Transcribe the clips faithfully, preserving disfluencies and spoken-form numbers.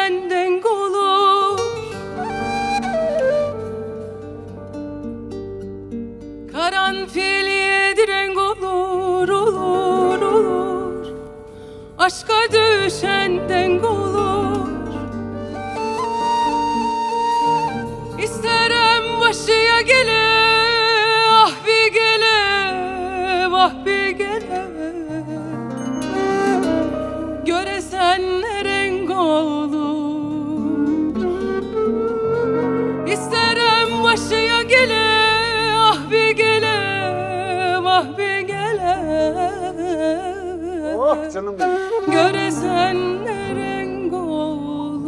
düşenden olur. Karanfil yediren olur, olur, olur. Aşka düşenden olur. İsterem başıya gele, ah bir gele, ah bir gele. Göresen ne renk olur. İsterem başıya gele, ah bir gele, ah bir gele. Oh canım benim. Göresen ne renk olur.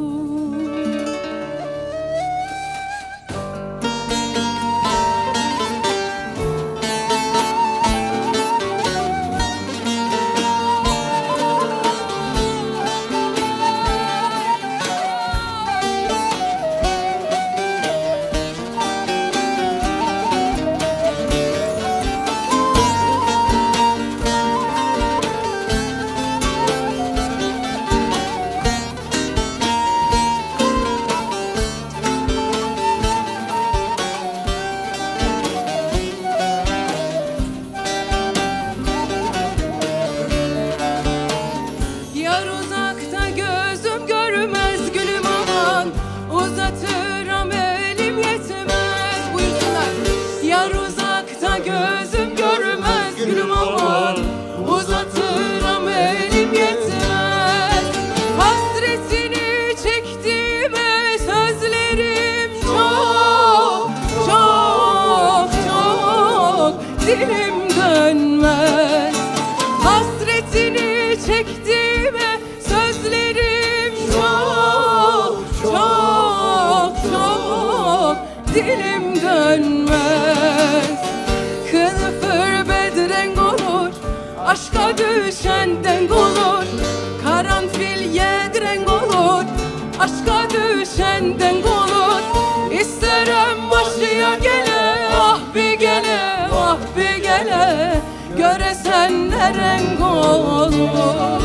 Yar uzakta gözüm görmez gülüm aman, uzatırım elim yetmez. Buyursunlar. Yar uzakta gözüm görmez gülüm aman, uzatırım elim yetmez. Hasretini çektiğime sözlerim çok, çok, çok, dilim dönmez. Hasretini çektiğime sözlerim çok, çok, çok, dilim dönmez. Kılıfır bedrenk olur, aşka düşenden olur. Karanfil yedirenk olur, aşka düşenden olur. İsterem başıya gele, ah bir gele, ah bir gele. Göresen ne renk olur.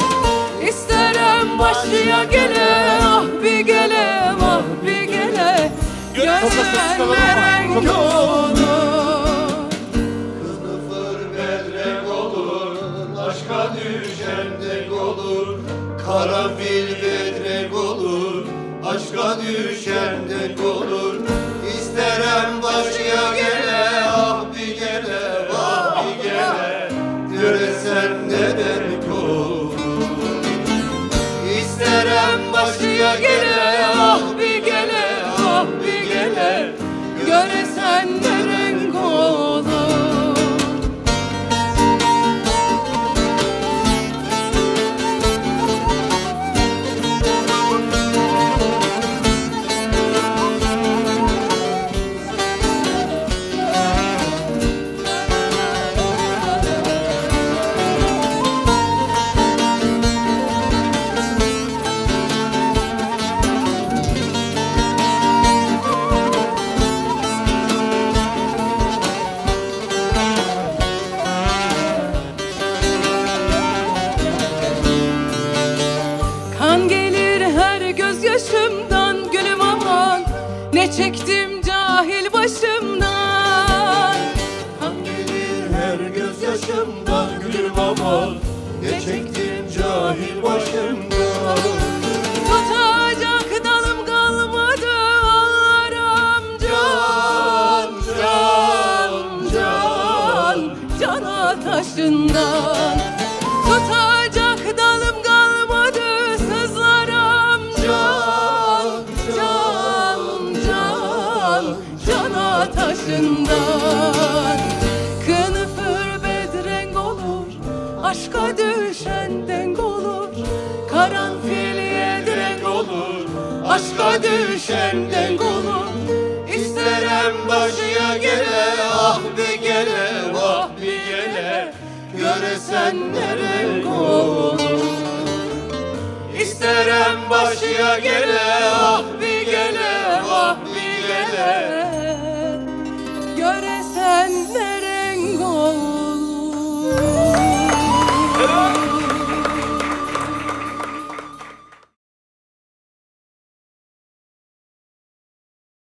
İsterem başıya gele, ah bir gele, ah bir gele. Göresen ne renk olur. Kılıfır bedrenk olur, aşka düşenden olur. Karanfil bedrenk olur, aşka düşenden olur. İsterem başıya gele, ah bir gele, ah bir gele. Göresen ne renk olur. İsterem başıya gele, ah bir gele, ah bir gele. Göresen ne renk olur. Kan gelir her gözyaşımdan gülüm aman, ne çektim cahil başımdan. Kan gelir her gözyaşımdan gülüm aman, ne çektim cahil başımdan. Tutacak dalım kalmadı ağlarım can, can, can, can ateşinden. Tutacak dalım kalmadı sızlarım can, can, can, can ateşinden. Kılıfır bedrenk olur, aşka düşenden olur. Karanfil yedirenk olur, aşka düşenden olur. İsterem başıya gele, ah bir gele, ah bir gele. Göresen ne renk olur. İsterem başıya gele, ah